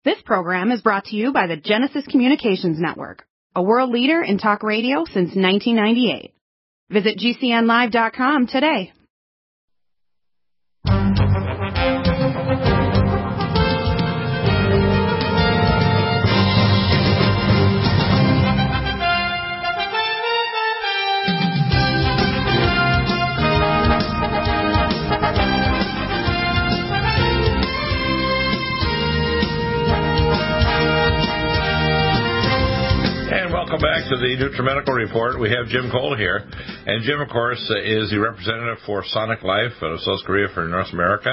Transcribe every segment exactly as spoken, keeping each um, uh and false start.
This program is brought to you by the Genesis Communications Network, a world leader in talk radio since nineteen ninety-eight. Visit G C N live dot com today. Welcome back to the NutriMedical Report. We have Jim Cole here. And Jim, of course, is the representative for Sonic Life out of South Korea for North America.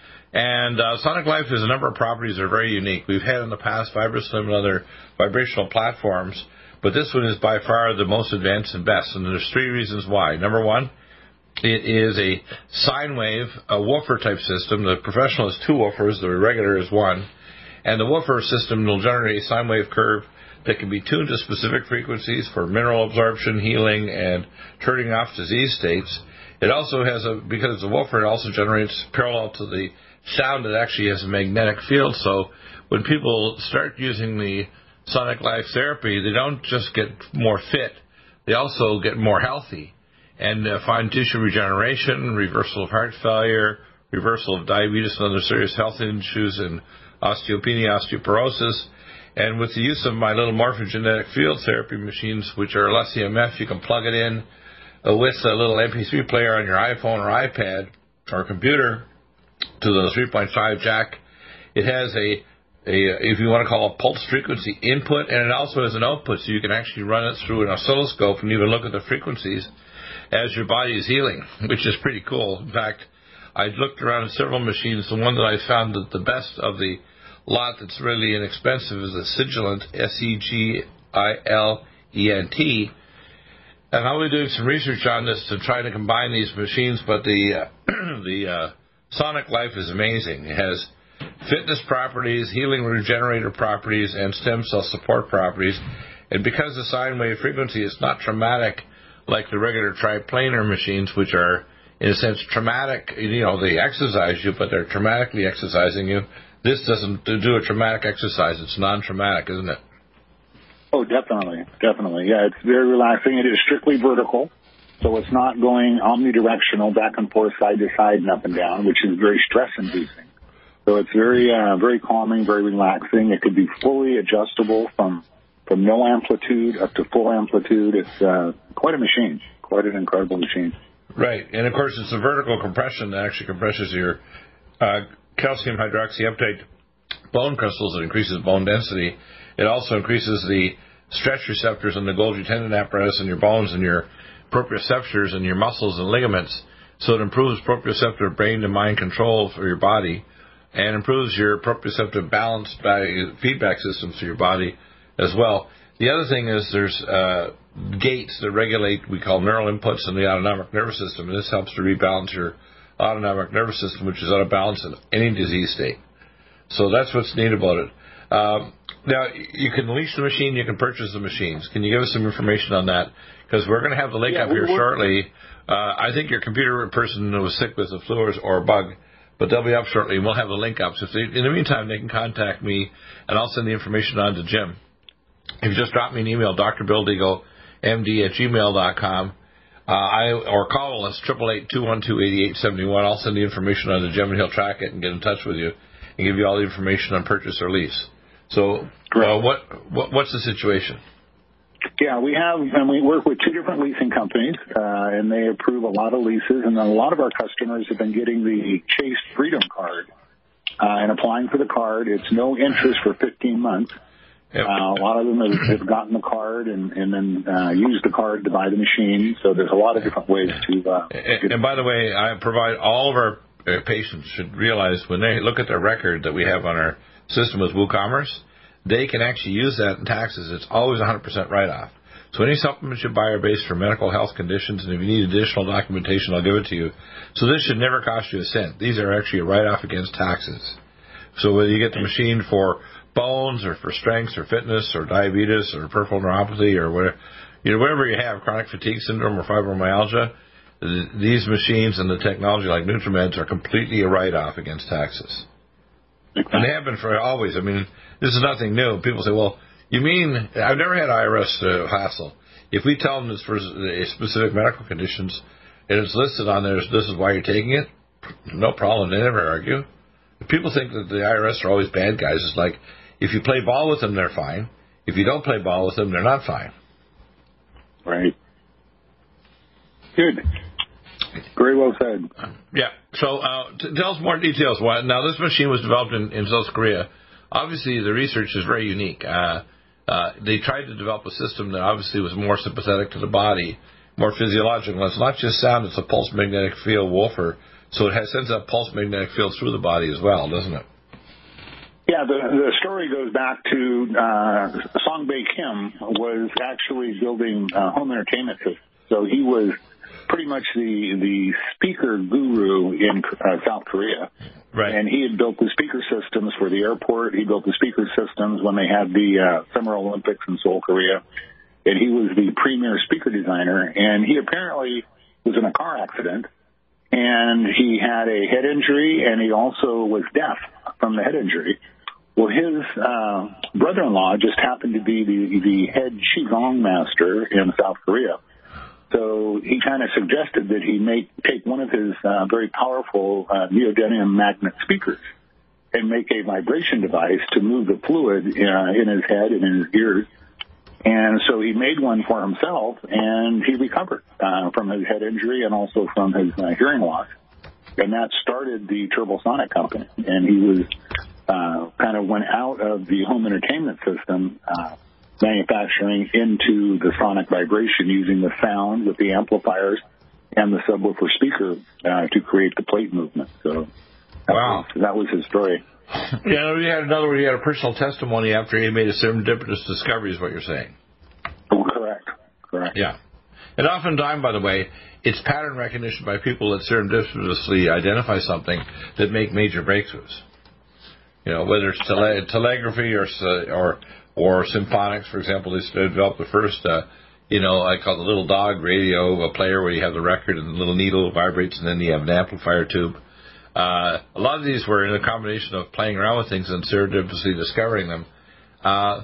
And uh, Sonic Life has a number of properties that are very unique. We've had in the past VibraSlim and other vibrational platforms, but this one is by far the most advanced and best. And there's three reasons why. Number one, it is a sine wave, a woofer type system. The professional is two woofers, the regular is one. And the woofer system will generate a sine wave curve that can be tuned to specific frequencies for mineral absorption, healing, and turning off disease states. It also has a, because it's a woofer, it also generates parallel to the sound. It actually has a magnetic field. So when people start using the Sonic Life therapy, they don't just get more fit, they also get more healthy and uh, find tissue regeneration, reversal of heart failure, reversal of diabetes and other serious health issues, and osteopenia, osteoporosis. And with the use of my little morphogenetic field therapy machines, which are less E M F, you can plug it in uh, with a little M P three player on your iPhone or iPad or computer to the three point five jack. It has a, a, if you want to call it, pulse frequency input, and it also has an output, so you can actually run it through an oscilloscope and even look at the frequencies as your body is healing, which is pretty cool. In fact, I looked around at several machines. The one that I found that the best of the lot that's really inexpensive is a Sigilent, S E G I L E N T. And I'll be doing some research on this to try to combine these machines, but the uh, the uh, Sonic Life is amazing. It has fitness properties, healing regenerative properties, and stem cell support properties. And because the sine wave frequency is not traumatic like the regular triplanar machines, which are, in a sense, traumatic, you know, they exercise you, but they're traumatically exercising you. This doesn't do a traumatic exercise. It's non-traumatic, isn't it? Oh, definitely, definitely. Yeah, it's very relaxing. It is strictly vertical, so it's not going omnidirectional, back and forth, side to side, and up and down, which is very stress-inducing. So it's very, uh, very calming, very relaxing. It could be fully adjustable from from no amplitude up to full amplitude. It's uh, quite a machine, quite an incredible machine. Right, and of course it's a vertical compression that actually compresses your uh, calcium hydroxyapatite bone crystals. It increases bone density. It also increases the stretch receptors in the Golgi tendon apparatus in your bones and your proprioceptors and your muscles and ligaments. So it improves proprioceptive brain to mind control for your body and improves your proprioceptive balance feedback systems for your body as well. The other thing is there's uh, gates that regulate, we call neural inputs in the autonomic nervous system, and this helps to rebalance your autonomic nervous system, which is out of balance in any disease state. So that's what's neat about it. Um, now, you can lease the machine, you can purchase the machines. Can you give us some information on that? Because we're going to have the link yeah, up here we're, shortly. Uh, I think your computer person was sick with the flu or a bug, but they'll be up shortly, and we'll have the link up. So if they, in the meantime, they can contact me, and I'll send the information on to Jim. If you just drop me an email, D R Bill Deagle, M D at gmail dot com, Uh, I or call us, triple eight, two one two, eight eight seven one. I'll send the information on to Jim, and he'll track it and get in touch with you and give you all the information on purchase or lease. So uh, what, what what's the situation? Yeah, we have, and we work with two different leasing companies, uh, and they approve a lot of leases, and a lot of our customers have been getting the Chase Freedom Card uh, and applying for the card. It's no interest for fifteen months. Yep. Uh, a lot of them have, have gotten the card and, and then uh, used the card to buy the machine. So there's a lot of different ways to. Uh, and, and by the way, I provide all of our uh, patients should realize when they look at their record that we have on our system with WooCommerce, they can actually use that in taxes. It's always one hundred percent write-off. So any supplements you buy are based for medical health conditions, and if you need additional documentation, I'll give it to you. So this should never cost you a cent. These are actually a write-off against taxes. So whether you get the machine for bones or for strength or fitness or diabetes or peripheral neuropathy or whatever, you know, whatever you have, chronic fatigue syndrome or fibromyalgia, these machines and the technology like NutriMeds are completely a write-off against taxes. And they have been for always. I mean, this is nothing new. People say, well, you mean, I've never had I R S uh, hassle. If we tell them it's for specific medical conditions and it's listed on there, this is why you're taking it, no problem. They never argue. People think that the I R S are always bad guys. It's like, if you play ball with them, they're fine. If you don't play ball with them, they're not fine. Right. Good. Very well said. Yeah. So uh, t- tell us more details. Now, this machine was developed in, in South Korea. Obviously, the research is very unique. Uh, uh, they tried to develop a system that obviously was more sympathetic to the body, more physiological. It's not just sound, it's a pulse magnetic field woofer. So it has, sends a pulse magnetic field through the body as well, doesn't it? Yeah, the, the story goes back to uh, Song Bae Kim was actually building uh, home entertainment systems. So he was pretty much the the speaker guru in uh, South Korea. Right. And he had built the speaker systems for the airport. He built the speaker systems when they had the uh, Summer Olympics in Seoul, Korea. And he was the premier speaker designer. And he apparently was in a car accident. And he had a head injury, and he also was deaf from the head injury. Well, his uh, brother-in-law just happened to be the, the head Qigong master in South Korea. So he kind of suggested that he make take one of his uh, very powerful uh, neodymium magnet speakers and make a vibration device to move the fluid uh, in his head and in his ears. And so he made one for himself, and he recovered uh, from his head injury and also from his uh, hearing loss. And that started the Turbosonic company. And he was uh, kind of went out of the home entertainment system uh, manufacturing into the sonic vibration using the sound with the amplifiers and the subwoofer speaker uh, to create the plate movement. So that, wow. was, that was his story. Yeah, we had another one. He had a personal testimony after he made a serendipitous discovery, is what you're saying. Oh, correct. Correct. Yeah. And oftentimes, by the way, it's pattern recognition by people that serendipitously identify something that make major breakthroughs. You know, whether it's tele- telegraphy or or or symphonics, for example, they developed the first, uh, you know, I call it the little dog radio, a player where you have the record and the little needle vibrates, and then you have an amplifier tube. Uh, a lot of these were in a combination of playing around with things and serendipitously discovering them. Uh,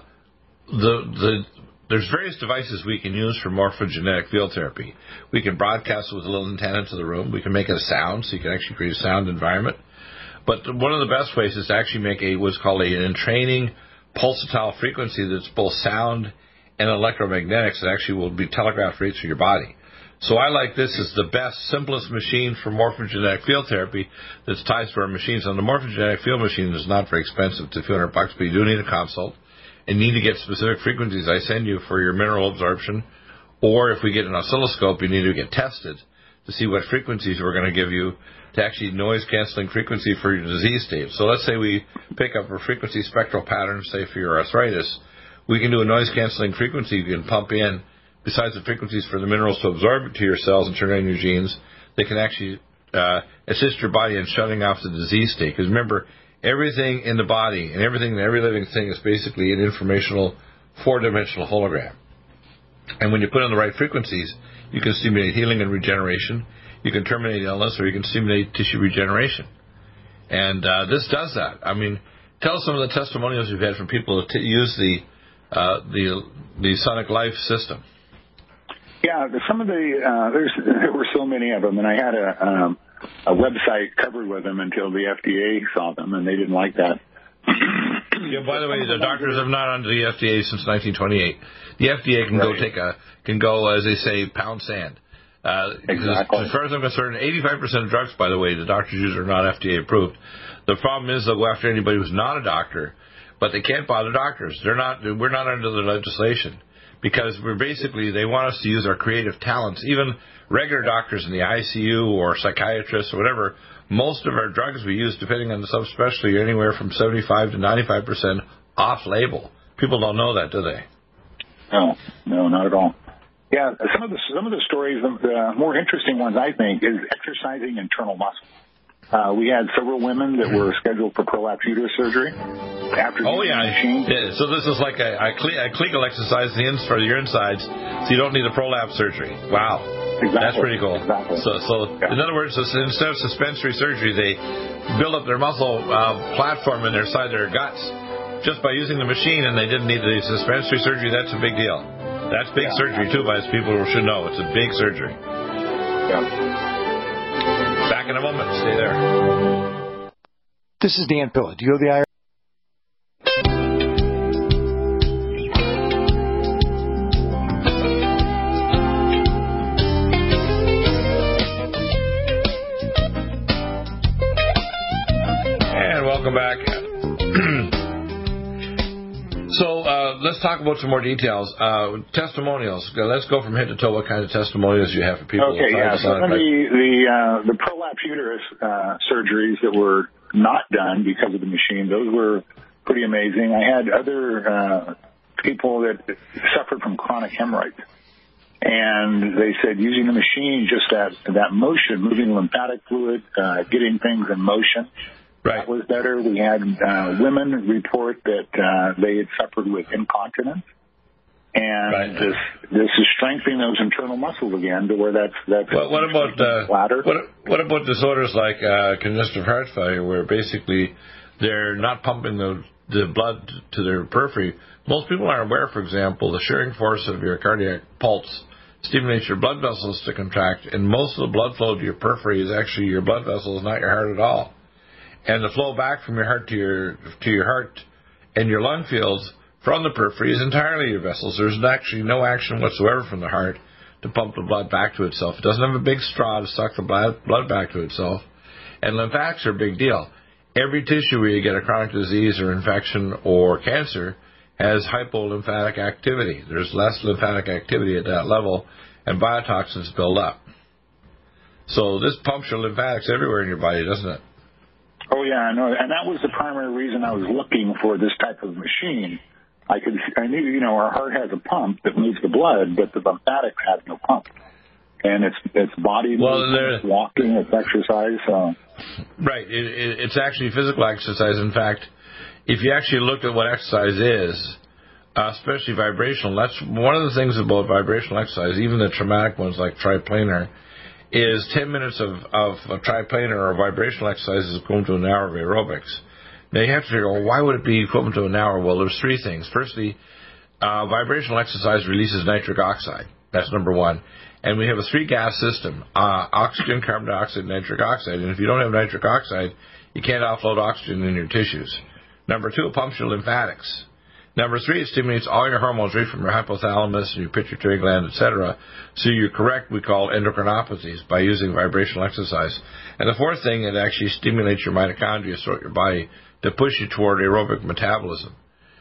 the the there's various devices we can use for morphogenetic field therapy. We can broadcast it with a little antenna to the room. We can make it a sound, so you can actually create a sound environment. But one of the best ways is to actually make a what's called a, an entraining pulsatile frequency that's both sound and electromagnetics that actually will be telegraphed right through your body. So I like this as the best, simplest machine for morphogenetic field therapy that's tied to our machines. And the morphogenetic field machine is not very expensive. It's a few hundred bucks, but you do need a consult and you need to get specific frequencies I send you for your mineral absorption. Or if we get an oscilloscope, you need to get tested to see what frequencies we're going to give you to actually noise-canceling frequency for your disease state. So let's say we pick up a frequency spectral pattern, say for your arthritis. We can do a noise-canceling frequency you can pump in. Besides the frequencies for the minerals to absorb it to your cells and turn on your genes, they can actually uh, assist your body in shutting off the disease state. Because remember, everything in the body and everything in every living thing is basically an informational four-dimensional hologram. And when you put on the right frequencies, you can stimulate healing and regeneration. You can terminate illness, or you can stimulate tissue regeneration. And uh, this does that. I mean, tell us some of the testimonials you've had from people that t- use the uh, the the Sonic Life system. Yeah, some of the uh, there's there were so many of them, and I had a um, a website covered with them until the F D A saw them, and they didn't like that. Yeah. By the way, the doctors have not under the F D A since nineteen twenty-eight. The F D A can right. go take a can go, as they say, pound sand. Uh, exactly. As far as I'm concerned, eighty-five percent of drugs, by the way, the doctors use are not F D A approved. The problem is they'll go after anybody who's not a doctor, but they can't bother doctors. They're not. We're not under the legislation because we're basically they want us to use our creative talents. Even regular doctors in the I C U or psychiatrists or whatever, most of our drugs we use, depending on the subspecialty, are anywhere from seventy-five to ninety-five percent off-label. People don't know that, do they? No, no, not at all. Yeah, some of the some of the stories, the more interesting ones, I think, is exercising internal muscle. Uh, we had several women that were scheduled for prolapse uterus surgery after oh, yeah. machine. yeah. So this is like a, a, cle- a Kegel exercise the ins for your insides, so you don't need a prolapse surgery. Wow. Exactly. That's pretty cool. Exactly. So, so yeah. in other words, instead of suspensory surgery, they build up their muscle uh, platform in their side of their guts just by using the machine, and they didn't need the suspensory surgery. That's a big deal. That's big yeah, surgery, too, as people should know. It's a big surgery. Yeah. Back in a moment. Stay there. This is Dan Pilla. Do you have the I R S? Welcome back. So uh, let's talk about some more details. Uh, testimonials. Let's go from head to toe. What kind of testimonials you have for people? Okay, yeah. So the the, uh, the prolapse uterus uh, surgeries that were not done because of the machine, those were pretty amazing. I had other uh, people that suffered from chronic hemorrhoids. And they said using the machine, just that, that motion, moving lymphatic fluid, uh, getting things in motion, right. that was better. We had uh, women report that uh, they had suffered with incontinence. And right. this this is strengthening those internal muscles again to where that's... that's well, what about uh, what, what about disorders like uh, congestive heart failure, where basically they're not pumping the, the blood to their periphery? Most people aren't aware, for example, the shearing force of your cardiac pulse stimulates your blood vessels to contract, and most of the blood flow to your periphery is actually your blood vessels, not your heart at all. And the flow back from your heart to your to your heart and your lung fields from the periphery is entirely your vessels. There's actually no action whatsoever from the heart to pump the blood back to itself. It doesn't have a big straw to suck the blood back to itself. And lymphatics are a big deal. Every tissue where you get a chronic disease or infection or cancer has hypolymphatic activity. There's less lymphatic activity at that level, and biotoxins build up. So this pumps your lymphatics everywhere in your body, doesn't it? Oh, yeah, I know. And that was the primary reason I was looking for this type of machine. I could, I knew, you know, our heart has a pump that moves the blood, but the lymphatics has no pump. And it's it's body well, movement, it's walking, it's exercise. So. Right. It, it, it's actually physical exercise. In fact, if you actually look at what exercise is, uh, especially vibrational, that's one of the things about vibrational exercise, even the traumatic ones like triplanar, is ten minutes of, of a triplanar or vibrational exercise is equivalent to an hour of aerobics. Now, you have to figure, well, why would it be equivalent to an hour? Well, there's three things. Firstly, uh, vibrational exercise releases nitric oxide. That's number one. And we have a three-gas system, uh, oxygen, carbon dioxide, nitric oxide. And if you don't have nitric oxide, you can't offload oxygen in your tissues. Number two, it pumps your lymphatics. Number three, it stimulates all your hormones right from your hypothalamus, your pituitary gland, et cetera. So you correct what we call endocrinopathies by using vibrational exercise. And the fourth thing, it actually stimulates your mitochondria throughout your body to push you toward aerobic metabolism.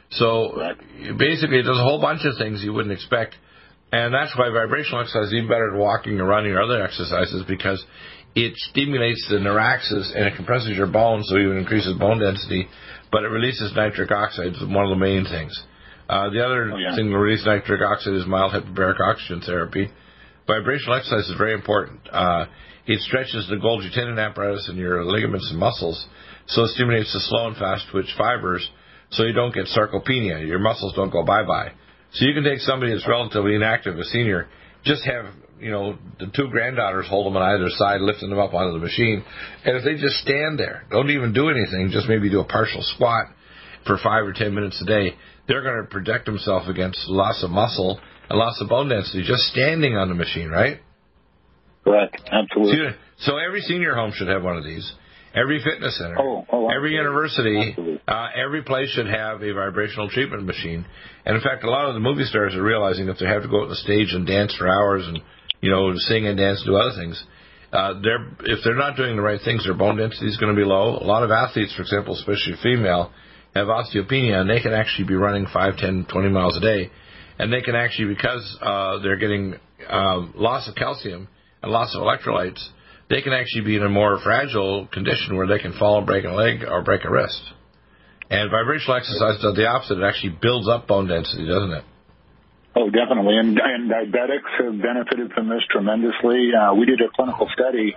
So basically, it does a whole bunch of things you wouldn't expect. And that's why vibrational exercise is even better than walking or running or other exercises, because it stimulates the neuraxis and it compresses your bones, so it increases bone density, but it releases nitric oxide. It's one of the main things. Uh, the other oh, yeah. thing to release nitric oxide is mild hyperbaric oxygen therapy. Vibrational exercise is very important. Uh, it stretches the Golgi tendon apparatus in your ligaments and muscles, so it stimulates the slow and fast twitch fibers, so you don't get sarcopenia. Your muscles don't go bye-bye. So you can take somebody that's relatively inactive, a senior, just have, you know, the two granddaughters hold them on either side, lifting them up onto the machine. And if they just stand there, don't even do anything, just maybe do a partial squat for five or ten minutes a day, they're going to protect themselves against loss of muscle and loss of bone density, just standing on the machine, right? Correct. Absolutely. So every senior home should have one of these. Every fitness center, oh, oh, every university, uh, every place should have a vibrational treatment machine. And in fact, a lot of the movie stars are realizing that they have to go out on the stage and dance for hours and, you know, sing and dance and do other things. Uh, they're, if they're not doing the right things, their bone density is going to be low. A lot of athletes, for example, especially female, have osteopenia, and they can actually be running five, ten, twenty miles a day. And they can actually, because uh, they're getting uh, loss of calcium and loss of electrolytes, they can actually be in a more fragile condition where they can fall and break a leg or break a wrist. And vibrational exercise does the opposite. It actually builds up bone density, doesn't it? Oh, definitely. And, and diabetics have benefited from this tremendously. Uh, we did a clinical study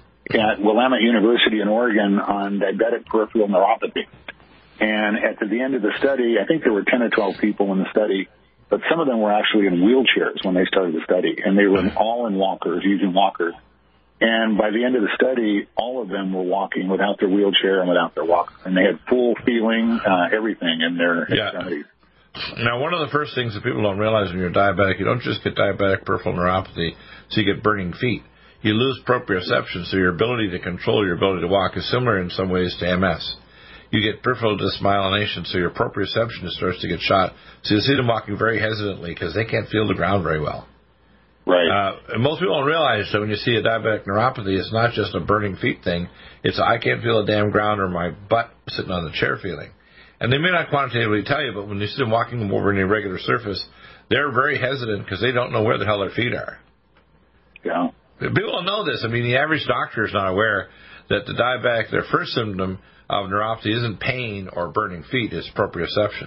at Willamette University in Oregon on diabetic peripheral neuropathy. And at the end of the study, I think there were ten or twelve people in the study, but some of them were actually in wheelchairs when they started the study, and they were all in walkers, using walkers. And by the end of the study, all of them were walking without their wheelchair and without their walker, and they had full feeling, uh, everything in their yeah. extremities. Now, one of the first things that people don't realize when you're diabetic, you don't just get diabetic peripheral neuropathy, so you get burning feet. You lose proprioception, so your ability to control your ability to walk is similar in some ways to M S. You get peripheral dysmyelination, so your proprioception starts to get shot. So you see them walking very hesitantly because they can't feel the ground very well. Right. Uh, and most people don't realize that when you see a diabetic neuropathy, it's not just a burning feet thing. It's a, I can't feel the damn ground or my butt sitting on the chair feeling. And they may not quantitatively tell you, but when you see them walking over an irregular surface, they're very hesitant because they don't know where the hell their feet are. Yeah. People don't know this. I mean, the average doctor is not aware that the diabetic, their first symptom of neuropathy isn't pain or burning feet, it's proprioception.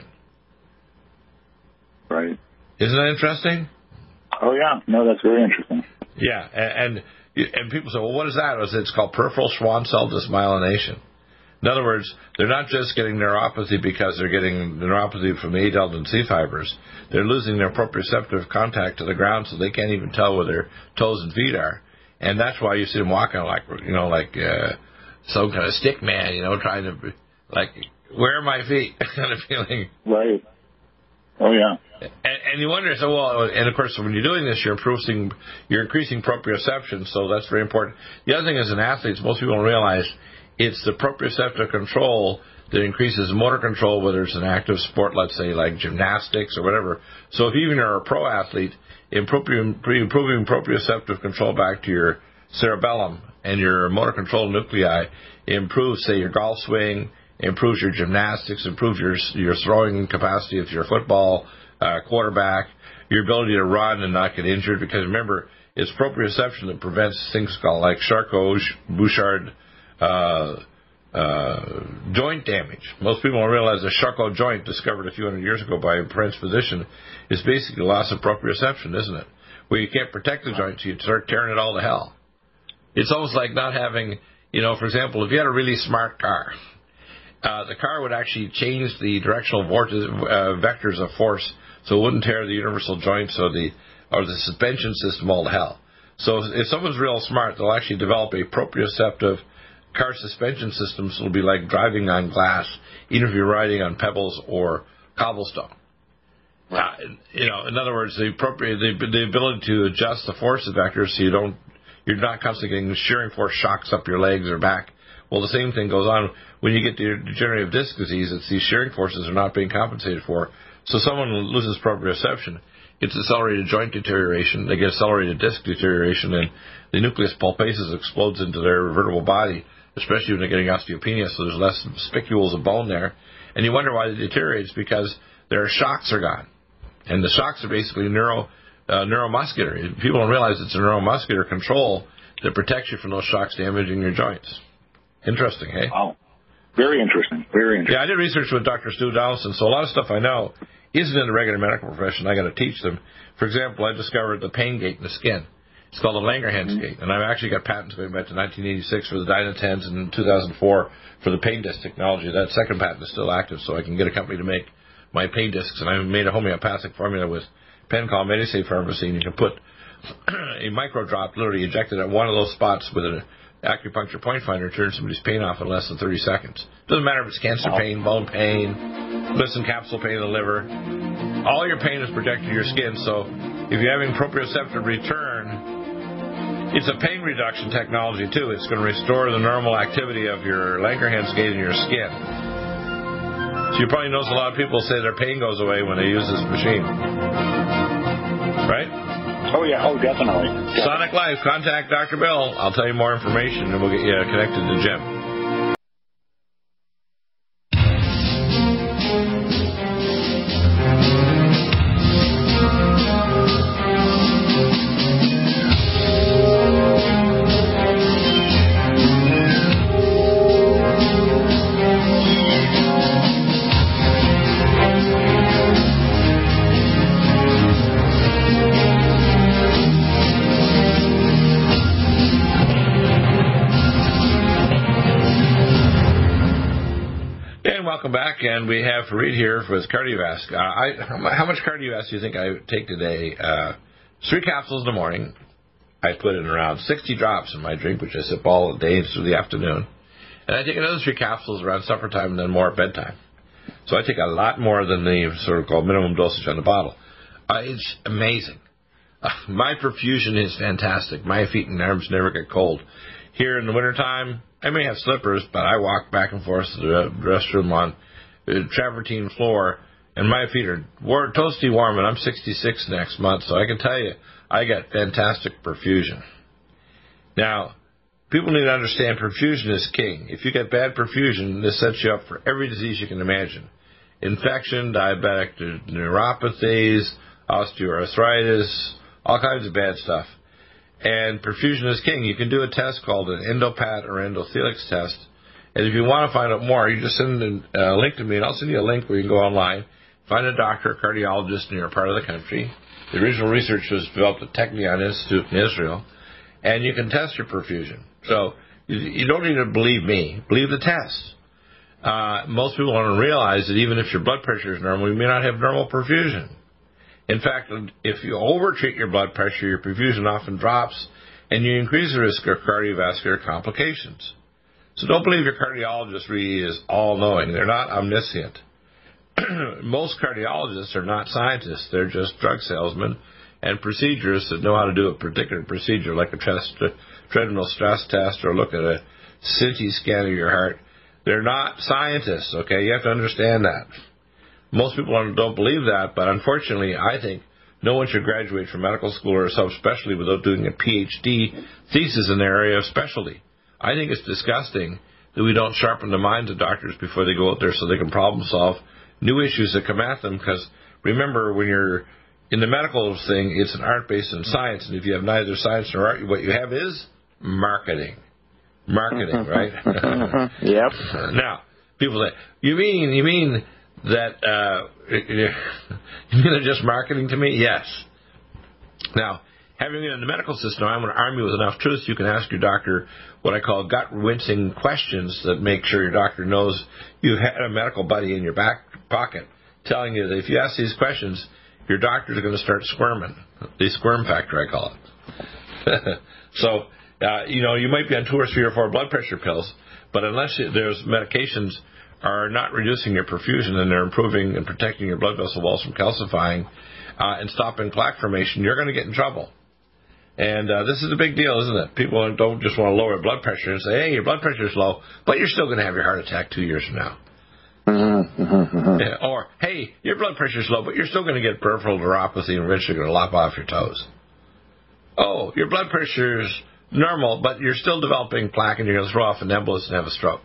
Right. Isn't that interesting? Oh, yeah. No, that's very interesting. Yeah, and and, and people say, well, what is that? It's called peripheral Schwann cell dysmyelination. In other words, they're not just getting neuropathy because they're getting neuropathy from the A delta and C fibers. They're losing their proprioceptive contact to the ground, so they can't even tell where their toes and feet are. And that's why you see them walking like, you know, like uh, some kind of stick man, you know, trying to, like, where are my feet kind of feeling. Right. Oh, yeah. And, and you wonder, so well, and of course, when you're doing this, you're increasing, you're increasing proprioception, so that's very important. The other thing is in athletes, most people don't realize it's the proprioceptive control that increases motor control, whether it's an active sport, let's say like gymnastics or whatever. So if even you're a pro athlete, improving, improving proprioceptive control back to your cerebellum and your motor control nuclei improves, say, your golf swing, improves your gymnastics, improves your your throwing capacity if you're a football uh, quarterback, your ability to run and not get injured. Because remember, it's proprioception that prevents things called like Charcot-Bouchard uh, uh, joint damage. Most people don't realize the Charcot joint, discovered a few hundred years ago by a French physician, is basically loss of proprioception, isn't it? Where you can't protect the joint, so you start tearing it all to hell. It's almost like not having, you know, for example, if you had a really smart car, Uh, the car would actually change the directional vortex, uh, vectors of force, so it wouldn't tear the universal joints or the or the suspension system all to hell. So if, if someone's real smart, they'll actually develop a proprioceptive car suspension system, so it'll be like driving on glass, even if you're riding on pebbles or cobblestone. Uh, you know, in other words, the, propri- the the ability to adjust the force vectors so you don't you're not constantly getting shearing force shocks up your legs or back. Well, the same thing goes on when you get to degenerative disc disease. It's these shearing forces are not being compensated for. So someone loses proprioception, gets accelerated joint deterioration, they get accelerated disc deterioration, and the nucleus pulposus explodes into their vertebral body, especially when they're getting osteopenia, so there's less spicules of bone there. And you wonder why they deteriorate. It's because their shocks are gone. And the shocks are basically neuro, uh, neuromuscular. People don't realize it's a neuromuscular control that protects you from those shocks damaging your joints. Interesting, hey? Wow. Very interesting. Very interesting. Yeah, I did research with Doctor Stu Donaldson, so a lot of stuff I know isn't in the regular medical profession. I got to teach them. For example, I discovered the pain gate in the skin. It's called the Langerhans mm-hmm. gate, and I've actually got patents going back to nineteen eighty-six for the Dynatens and in two thousand four for the pain disc technology. That second patent is still active, so I can get a company to make my pain discs, and I made a homeopathic formula with a pen called Medisafe Pharmacy, and you can put a micro drop literally ejected at one of those spots with an acupuncture point finder, turn somebody's pain off in less than thirty seconds. Doesn't matter if it's cancer pain, bone pain, listen capsule pain in the liver. All your pain is protected to your skin, so if you're having proprioceptive return, it's a pain reduction technology too. It's going to restore the normal activity of your Langerhans gate in your skin. So you probably notice a lot of people say their pain goes away when they use this machine. Right? Oh, yeah. Oh, definitely. definitely. Sonic Life, contact Doctor Bill. I'll tell you more information, and we'll get you connected to Jim. welcome back, and we have Fareed here with Cardiovasc. Uh, I, how much Cardiovasc do you think I take today? Uh, three capsules in the morning. I put in around sixty drops in my drink, which I sip all day through the afternoon. And I take another three capsules around supper time and then more at bedtime. So I take a lot more than the sort of called minimum dosage on the bottle. Uh, it's amazing. Uh, my perfusion is fantastic. My feet and arms never get cold. Here in the wintertime, I may have slippers, but I walk back and forth to the restroom on the travertine floor, and my feet are war- toasty warm, and I'm sixty-six next month, so I can tell you, I got fantastic perfusion. Now, people need to understand perfusion is king. If you get bad perfusion, this sets you up for every disease you can imagine. Infection, diabetic neuropathies, osteoarthritis, all kinds of bad stuff. And perfusion is king. You can do a test called an endopat or endothelix test. And if you want to find out more, you just send a link to me, and I'll send you a link where you can go online, find a doctor, a cardiologist in your part of the country. The original research was developed at Technion Institute in Israel. And you can test your perfusion. So you, you don't need to believe me. Believe the test. Uh, most people don't realize that even if your blood pressure is normal, you may not have normal perfusion. In fact, if you overtreat your blood pressure, your perfusion often drops, and you increase the risk of cardiovascular complications. So don't believe your cardiologist really is all-knowing. They're not omniscient. Most cardiologists are not scientists. They're just drug salesmen and procedures that know how to do a particular procedure, like a chest, a treadmill stress test or look at a C T scan of your heart. They're not scientists, okay? You have to understand that. Most people don't believe that, but unfortunately, I think no one should graduate from medical school or subspecialty without doing a P H D thesis in their area of specialty. I think it's disgusting that we don't sharpen the minds of doctors before they go out there so they can problem solve new issues that come at them, because remember, when you're in the medical thing, it's an art based on science, and if you have neither science nor art, what you have is marketing. Marketing, right? Yep. Now, people say, you mean, you mean that, uh, you mean they're just marketing to me? Yes. Now, having been in the medical system, I'm going to arm you with enough truth you can ask your doctor what I call gut-wrenching questions that make sure your doctor knows you had a medical buddy in your back pocket telling you that if you ask these questions, your doctors are going to start squirming. The squirm factor, I call it. So, uh, you know, you might be on two or three or four blood pressure pills, but unless there's medications are not reducing your perfusion and they're improving and protecting your blood vessel walls from calcifying uh, and stopping plaque formation, you're going to get in trouble. And uh, this is a big deal, isn't it? People don't just want to lower blood pressure and say, hey, your blood pressure is low, but you're still going to have your heart attack two years from now. Mm-hmm, mm-hmm. Yeah, or, hey, your blood pressure is low, but you're still going to get peripheral neuropathy and eventually going to lop off your toes. Oh, your blood pressure is normal, but you're still developing plaque and you're going to throw off an embolus and have a stroke.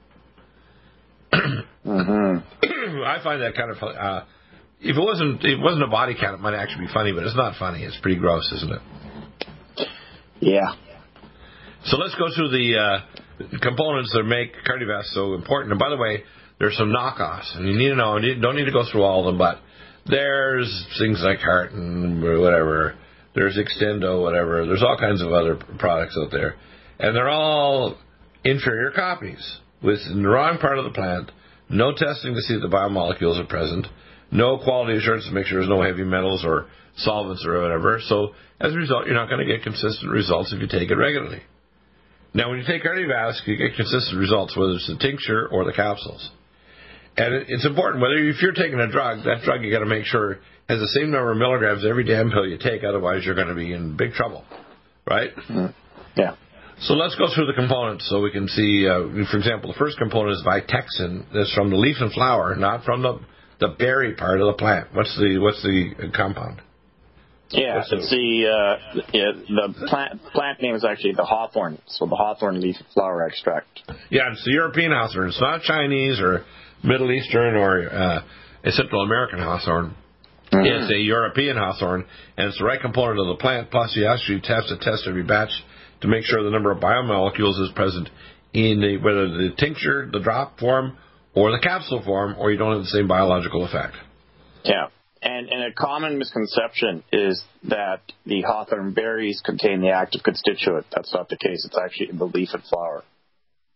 mm-hmm. I find that kind of funny. Uh, if it wasn't, if it wasn't a body count, it might actually be funny, but it's not funny. It's pretty gross, isn't it? Yeah. So let's go through the uh, components that make Cardiovasc so important. And by the way, there's some knockoffs, and you need to know. You don't need to go through all of them, but there's things like Heart and whatever. There's Extendo, whatever. There's all kinds of other products out there, and they're all inferior copies with the wrong part of the plant. No testing to see if the biomolecules are present. No quality assurance to make sure there's no heavy metals or solvents or whatever. So as a result, you're not going to get consistent results if you take it regularly. Now, when you take Cardiovasc, you get consistent results, whether it's the tincture or the capsules. And it's important, whether if you're taking a drug, that drug you got to make sure has the same number of milligrams every damn pill you take, otherwise you're going to be in big trouble, right? Mm-hmm. Yeah. So let's go through the components so we can see, uh, for example, the first component is Vitexin. That's from the leaf and flower, not from the, the berry part of the plant. What's the what's the compound? Yeah, what's it's the, uh, yeah, the plant, plant name is actually the hawthorn, so the hawthorn leaf and flower extract. Yeah, it's the European hawthorn. It's not Chinese or Middle Eastern or uh, a Central American hawthorn. Mm-hmm. It's a European hawthorn, and it's the right component of the plant. Plus, you actually have to test every batch to make sure the number of biomolecules is present in the, whether the tincture, the drop form, or the capsule form, or you don't have the same biological effect. Yeah, and, and a common misconception is that the hawthorn berries contain the active constituent. That's not the case. It's actually in the leaf and flower.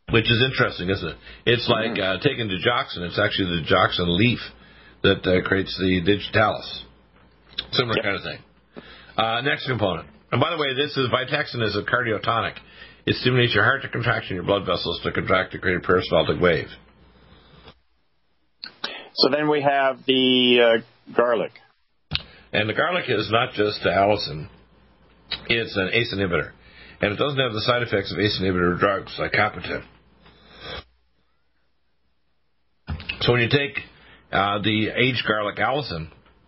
which is interesting, isn't it? It's like uh, taking digoxin. It's actually the digoxin leaf that uh, creates the digitalis. Similar yep. kind of thing. Uh, next component. And by the way, this is Vitexin is a cardiotonic. It stimulates your heart to contract and your blood vessels to contract to create a peristaltic wave. So then we have the uh, garlic. And the garlic is not just allicin. It's an A C E inhibitor. And it doesn't have the side effects of A C E inhibitor drugs like Capitan. So when you take uh, the aged garlic allicin,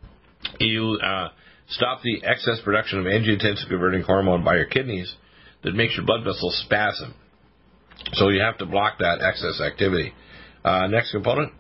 you uh, stop the excess production of angiotensin-converting hormone by your kidneys that makes your blood vessels spasm. So you have to block that excess activity. Uh, next component.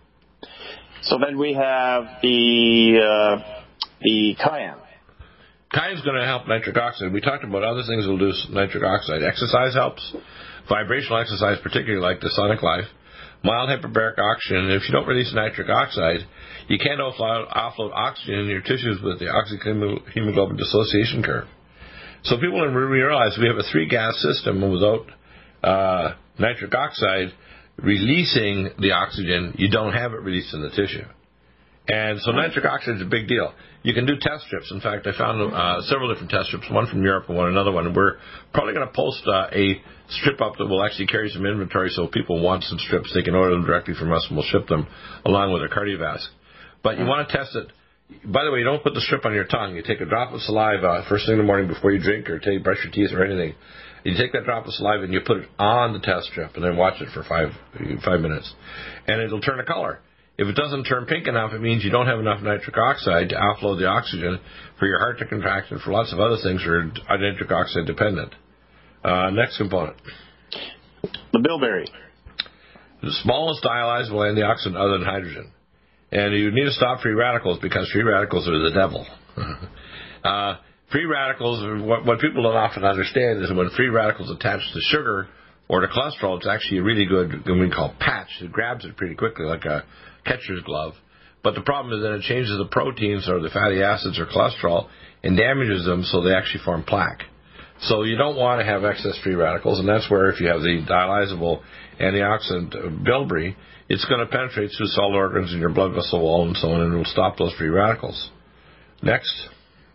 So then we have the uh, the cayenne. Cayenne is going to help nitric oxide. We talked about other things that will do nitric oxide. Exercise helps. Vibrational exercise, particularly like the Sonic Life. Mild hyperbaric oxygen. If you don't release nitric oxide, you can't offload, offload oxygen in your tissues with the oxyhemoglobin dissociation curve. So people realize we have a three-gas system, and without uh, nitric oxide releasing the oxygen, you don't have it released in the tissue. And so nitric oxide is a big deal. You can do test strips. In fact, I found uh, several different test strips, one from Europe and one another one. We're probably going to post uh, a strip up that will actually carry some inventory, so if people want some strips, they can order them directly from us, and we'll ship them along with their Cardiovasc. But you want to test it. By the way, you don't put the strip on your tongue. You take a drop of saliva first thing in the morning before you drink or take, brush your teeth or anything. You take that drop of saliva and you put it on the test strip and then watch it for five five minutes. And it'll turn a color. If it doesn't turn pink enough, it means you don't have enough nitric oxide to offload the oxygen for your heart to contract and for lots of other things that are nitric oxide dependent. Uh, next component. The bilberry. The smallest dialyzable antioxidant other than hydrogen. And you need to stop free radicals because free radicals are the devil. uh, free radicals, what, what people don't often understand is when free radicals attach to sugar or to cholesterol, it's actually a really good, what we call patch. It grabs it pretty quickly like a catcher's glove. But the problem is that it changes the proteins or the fatty acids or cholesterol and damages them so they actually form plaque. So you don't want to have excess free radicals, and that's where if you have the dialyzable antioxidant bilberry, it's going to penetrate through cell organs in your blood vessel wall and so on, and it will stop those free radicals. Next.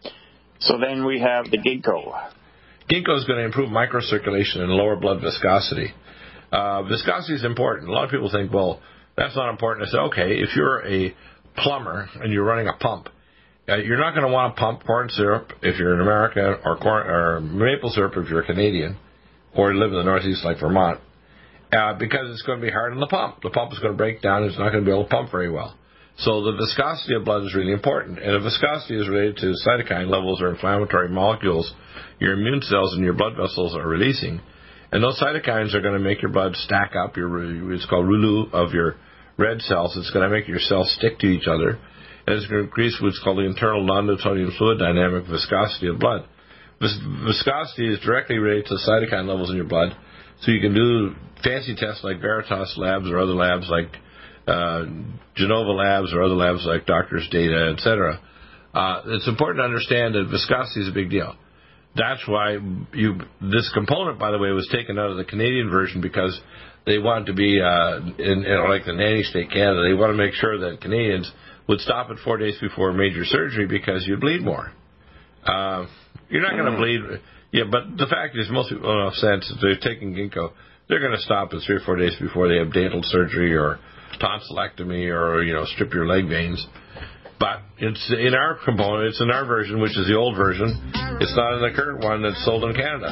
So then we have the ginkgo. Ginkgo is going to improve microcirculation and lower blood viscosity. Uh, viscosity is important. A lot of people think, well, that's not important. I say, okay, if you're a plumber and you're running a pump, uh, you're not going to want to pump corn syrup if you're in America, or corn or maple syrup if you're a Canadian, or live in the Northeast like Vermont, uh, because it's going to be hard on the pump. The pump is going to break down. It's not going to be able to pump very well. So the viscosity of blood is really important. And if viscosity is related to cytokine levels or inflammatory molecules your immune cells and your blood vessels are releasing, and those cytokines are going to make your blood stack up. Your, it's called rouleau of your red cells. It's going to make your cells stick to each other, and it's going to increase what's called the internal non-Newtonian fluid dynamic viscosity of blood. Vis- viscosity is directly related to cytokine levels in your blood, so you can do fancy tests like Veritas Labs or other labs like uh, Genova Labs or other labs like Doctors Data, et cetera. Uh, it's important to understand that viscosity is a big deal. That's why you, this component, by the way, was taken out of the Canadian version because they want to be, uh, in, in like the nanny state Canada, they want to make sure that Canadians would stop it four days before major surgery because you bleed more. Uh, you're not going to bleed, yeah, but the fact is most people don't have sense. If they're taking ginkgo, they're going to stop it three or four days before they have dental surgery or tonsillectomy or, you know, strip your leg veins. But it's in our component, it's in our version, which is the old version. It's not in the current one that's sold in Canada.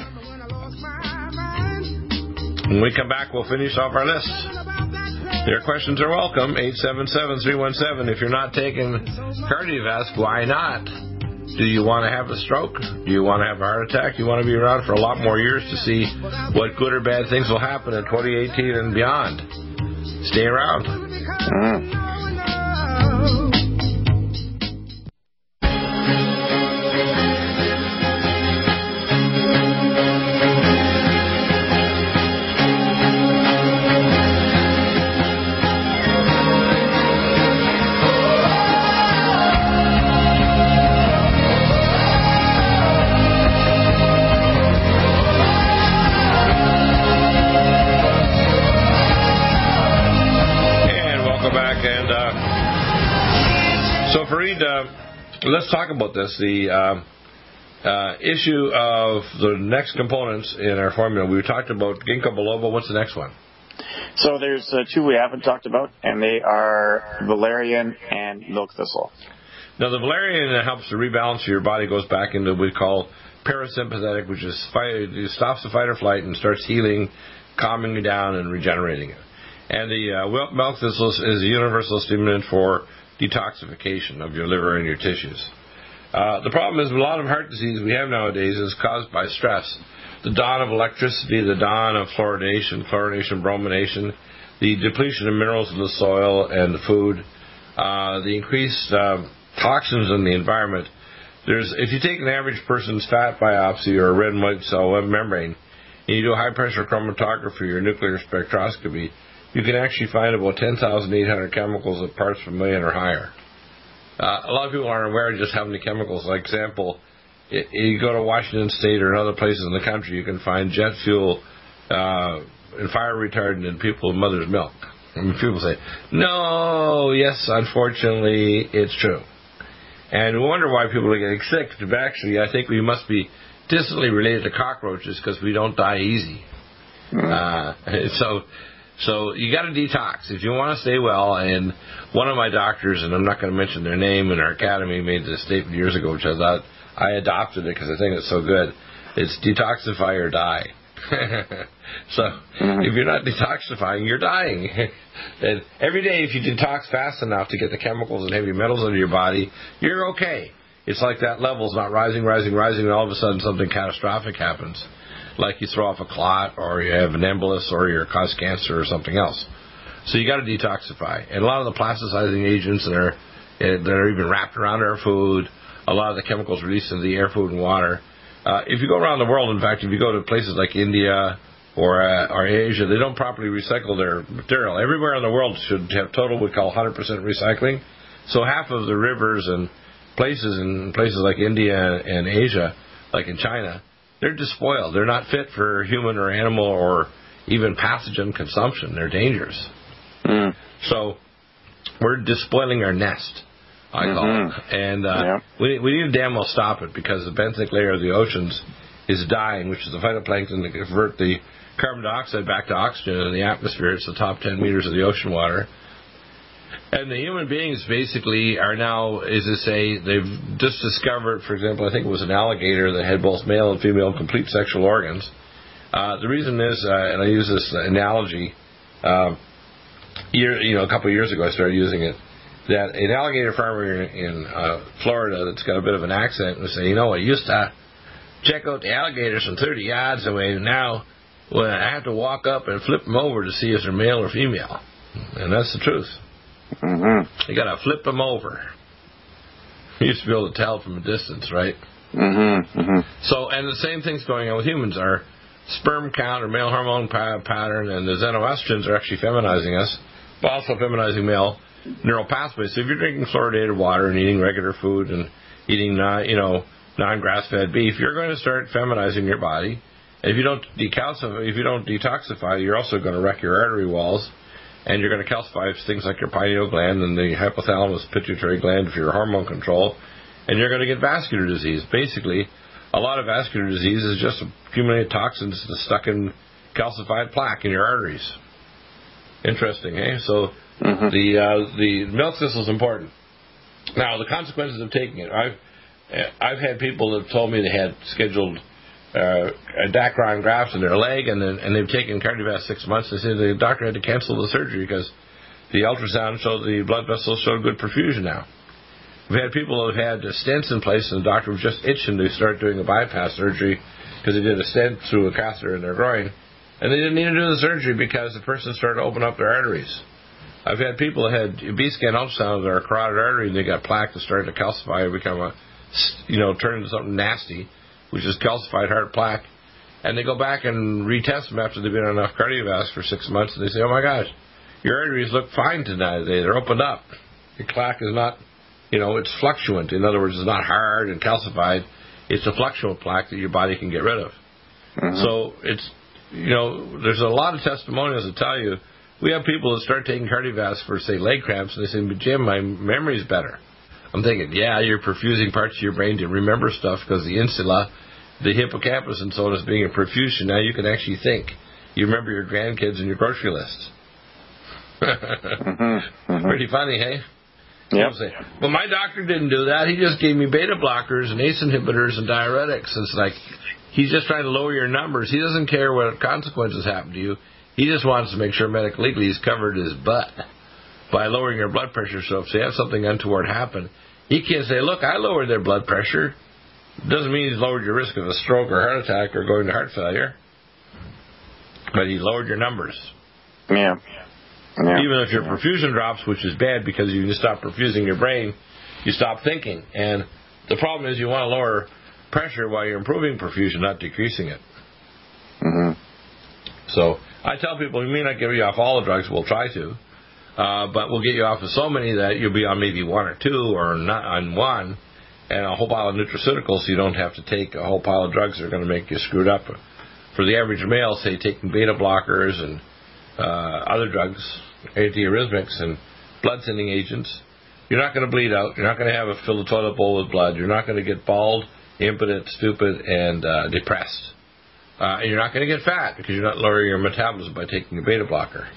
When we come back, we'll finish off our list. Your questions are welcome, eight seven seven, three one seven. If you're not taking Cardiovasc, why not? Do you want to have a stroke? Do you want to have a heart attack? You want to be around for a lot more years to see what good or bad things will happen in twenty eighteen and beyond. Stay around. Mm. So, Fareed, uh, let's talk about this. The uh, uh, issue of the next components in our formula. We talked about ginkgo biloba. What's the next one? So there's uh, two we haven't talked about, and they are valerian and milk thistle. Now, the valerian helps to rebalance your body, goes back into what we call parasympathetic, which is fight, it stops the fight or flight and starts healing, calming you down, and regenerating it. And the uh, milk thistle is a universal stimulant for detoxification of your liver and your tissues. Uh, the problem is a lot of heart disease we have nowadays is caused by stress. The dawn of electricity, the dawn of fluoridation, chlorination, bromination, the depletion of minerals in the soil and the food, uh, the increased uh, toxins in the environment. There's, if you take an average person's fat biopsy or a red and white cell membrane, and you do a high-pressure chromatography or nuclear spectroscopy, you can actually find about ten thousand eight hundred chemicals of parts per million or higher. Uh, a lot of people aren't aware of just how many chemicals. Like example, it, you go to Washington State or other places in the country, you can find jet fuel uh, and fire retardant in people's mother's milk. And people say, no, yes, unfortunately, it's true. And we wonder why people are getting sick. But actually, I think we must be distantly related to cockroaches because we don't die easy. Mm-hmm. Uh, so, so you got to detox if you want to stay well. And one of my doctors, and I'm not going to mention their name, in our academy made this statement years ago, which I thought I adopted it because I think it's so good. It's detoxify or die. So mm-hmm. if you're not detoxifying, you're dying. And every day, if you detox fast enough to get the chemicals and heavy metals into your body, you're okay. It's like that level's not rising, rising, rising, and all of a sudden something catastrophic happens, like you throw off a clot, or you have an embolus, or you cause cancer, or something else. So you got to detoxify. And a lot of the plasticizing agents that are that are even wrapped around our food, a lot of the chemicals released into the air, food, and water. Uh, if you go around the world, in fact, if you go to places like India or uh, or Asia, they don't properly recycle their material. Everywhere in the world should have total we call one hundred percent recycling. So half of the rivers and places in places like India and Asia, like in China, they're despoiled. They're not fit for human or animal or even pathogen consumption. They're dangerous. Mm. So we're despoiling our nest, I call mm-hmm. it. And uh, yeah. we, we need to damn well stop it because the benthic layer of the oceans is dying, which is the phytoplankton that convert the carbon dioxide back to oxygen in the atmosphere. It's the top ten meters of the ocean water. And the human beings basically are now, as they say, they've just discovered, for example, I think it was an alligator that had both male and female complete sexual organs. Uh, the reason is, uh, and I use this analogy, uh, year, you know, a couple of years ago I started using it, that an alligator farmer in uh, Florida that's got a bit of an accent would say, you know, I used to check out the alligators from thirty yards away, and now well, I have to walk up and flip them over to see if they're male or female. And that's the truth. Mm-hmm. You got to flip them over. You used to be able to tell from a distance, right? Mm-hmm. Mm-hmm. So, and the same thing's going on with humans. Our sperm count or male hormone pa- pattern and the xenoestrogens are actually feminizing us, but also feminizing male neural pathways. So if you're drinking fluoridated water and eating regular food and eating, non, you know, non-grass-fed beef, you're going to start feminizing your body. And if you don't decalcify, if you don't detoxify, you're also going to wreck your artery walls, and you're going to calcify things like your pineal gland and the hypothalamus pituitary gland for your hormone control, and you're going to get vascular disease. Basically, a lot of vascular disease is just accumulated toxins stuck in calcified plaque in your arteries. Interesting, eh? So mm-hmm. the uh, the milk thistle is important. Now, the consequences of taking it. I've I've had people that have told me they had scheduled uh, Dacron grafts in their leg, and then, and they've taken Cardiovasc six months. They said the doctor had to cancel the surgery because the ultrasound showed the blood vessels showed good perfusion now. We've had people who have had stents in place, and the doctor was just itching to start doing a bypass surgery because they did a stent through a catheter in their groin, and they didn't need to do the surgery because the person started to open up their arteries. I've had people that had B-scan ultrasound of their carotid artery, and they got plaque that started to calcify and become a, you know, turn into something nasty, which is calcified heart plaque. And they go back and retest them after they've been on enough Cardiovasc for six months, and they say, oh my gosh, your arteries look fine tonight. They're opened up. Your plaque is not, you know, it's fluctuant. In other words, it's not hard and calcified. It's a fluctuant plaque that your body can get rid of. Mm-hmm. So it's, you know, there's a lot of testimonials that tell you, we have people that start taking Cardiovasc for, say, leg cramps, and they say, but Jim, my memory's better. I'm thinking, yeah, you're perfusing parts of your brain to remember stuff because the insula, the hippocampus and so on is being a perfusion. Now you can actually think. You remember your grandkids and your grocery lists. mm-hmm, mm-hmm. Pretty funny, hey? Yep. Well, my doctor didn't do that. He just gave me beta blockers and ACE inhibitors and diuretics. It's like he's just trying to lower your numbers. He doesn't care what consequences happen to you. He just wants to make sure medically he's covered his butt by lowering your blood pressure. So if they have something untoward happen, he can't say, look, I lowered their blood pressure. Doesn't mean he's lowered your risk of a stroke or heart attack or going to heart failure. But he lowered your numbers. Yeah. Yeah. Even if your perfusion drops, which is bad because you stop perfusing your brain, you stop thinking. And the problem is you want to lower pressure while you're improving perfusion, not decreasing it. Mm-hmm. So I tell people, we may not get you off all the drugs, we'll try to, uh, but we'll get you off of so many that you'll be on maybe one or two or not on one, and a whole pile of nutraceuticals so you don't have to take a whole pile of drugs that are going to make you screwed up. For the average male, say taking beta blockers and uh, other drugs, antiarrhythmics and blood thinning agents, you're not going to bleed out. You're not going to have a fill the toilet bowl with blood. You're not going to get bald, impotent, stupid, and uh, depressed. Uh, and you're not going to get fat because you're not lowering your metabolism by taking a beta blocker.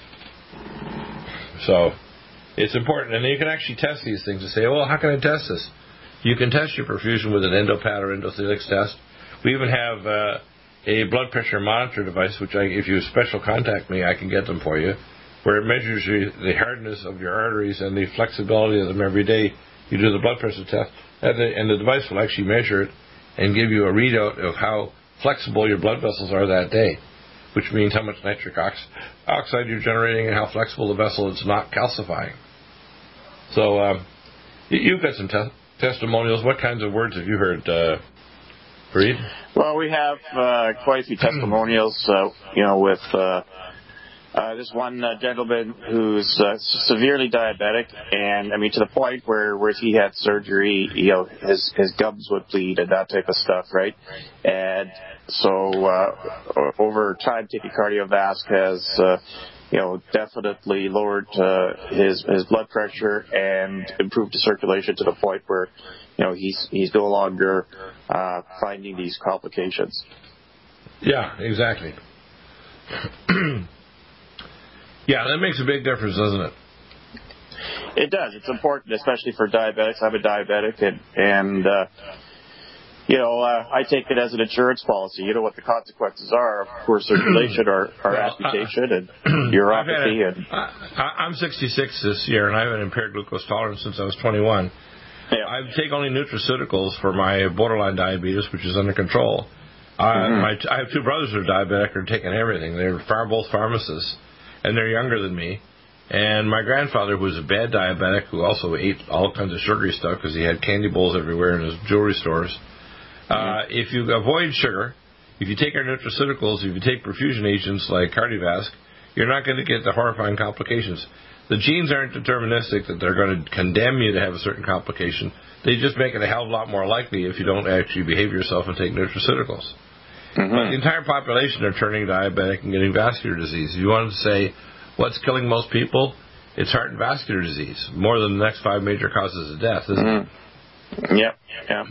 So it's important. And you can actually test these things and say, well, how can I test this? You can test your perfusion with an endopat or endothelics test. We even have uh, a blood pressure monitor device, which I, if you special contact me, I can get them for you, where it measures you, the hardness of your arteries and the flexibility of them every day. You do the blood pressure test, and the, and the device will actually measure it and give you a readout of how flexible your blood vessels are that day, which means how much nitric ox- oxide you're generating and how flexible the vessel is not calcifying. So um, you've got some te- testimonials. What kinds of words have you heard, uh, Fareed? Well, we have uh, quite a few testimonials, uh, you know, with uh, uh, this one uh, gentleman who's uh, severely diabetic, and I mean to the point where, where he had surgery, you know, his his gums would bleed and that type of stuff, right? And so uh, over time, taking Cardiovasc has, uh, you know, definitely lowered uh, his his blood pressure and improved the circulation to the point where, you know, he's he's no longer uh, finding these complications. Yeah, exactly. Yeah, that makes a big difference, doesn't it? It does. It's important, especially for diabetics. I'm a diabetic, and, and uh, you know, uh, I take it as an insurance policy. You know what the consequences are of poor circulation or, or well, amputation uh, and neuropathy. A, and I, I'm sixty-six this year, and I have an impaired glucose tolerance since I was twenty-one. Yeah. I take only nutraceuticals for my borderline diabetes, which is under control. Uh, mm-hmm. my, I have two brothers who are diabetic and are taking everything. They're far, both pharmacists, and they're younger than me. And my grandfather, who was a bad diabetic, who also ate all kinds of sugary stuff because he had candy bowls everywhere in his jewelry stores. Uh, mm-hmm. If you avoid sugar, if you take our nutraceuticals, if you take perfusion agents like Cardiovasc, you're not going to get the horrifying complications. The genes aren't deterministic that they're going to condemn you to have a certain complication. They just make it a hell of a lot more likely if you don't actually behave yourself and take nutraceuticals. Mm-hmm. But the entire population are turning diabetic and getting vascular disease. If you wanted to say what's killing most people, it's heart and vascular disease, more than the next five major causes of death, isn't mm-hmm. it? Yep, yeah.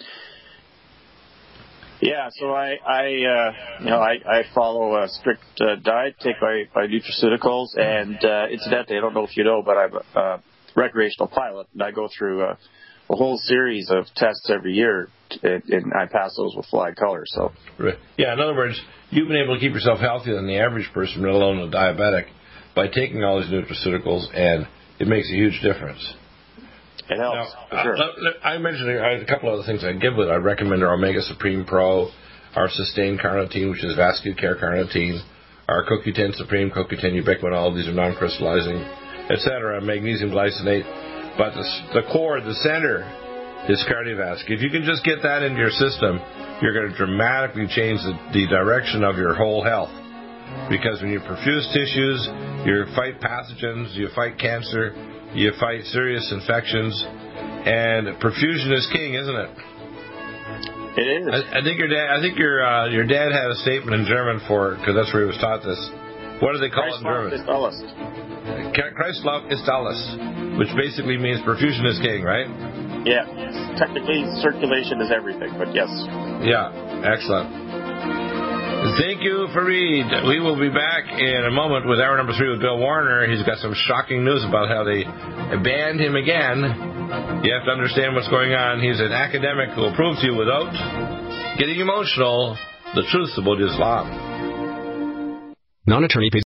Yeah, so I, I, uh, you know, I, I follow a strict uh, diet, take my, my nutraceuticals, and uh, incidentally, I don't know if you know, but I'm a uh, recreational pilot, and I go through a, a whole series of tests every year, and, and I pass those with flying colors. So, right. Yeah, in other words, you've been able to keep yourself healthier than the average person, let alone a diabetic, by taking all these nutraceuticals, and it makes a huge difference. It helps, now, for sure. Uh, I mentioned a couple other things I give with it. I recommend our Omega Supreme Pro, our Sustain Carnitine, which is Vascular Care Carnitine, our C O Q ten Supreme, C O Q ten Ubiquinol, all these are non-crystallizing, et cetera, magnesium glycinate. But the, the core, the center, is Cardiovasc. If you can just get that into your system, you're going to dramatically change the, the direction of your whole health. Because when you perfuse tissues, you fight pathogens, you fight cancer, you fight serious infections, and perfusion is king, isn't it? It is. I, I think your dad. I think your uh, your dad had a statement in German for it, because that's where he was taught this. What do they call it in German? Ist alles. Kreislauf ist alles, which basically means perfusion is king, right? Yeah. Technically, circulation is everything, but yes. Yeah. Excellent. Thank you, Fareed. We will be back in a moment with hour number three with Bill Warner. He's got some shocking news about how they banned him again. You have to understand what's going on. He's an academic who will prove to you without getting emotional the truth about Islam. Non-attorney paid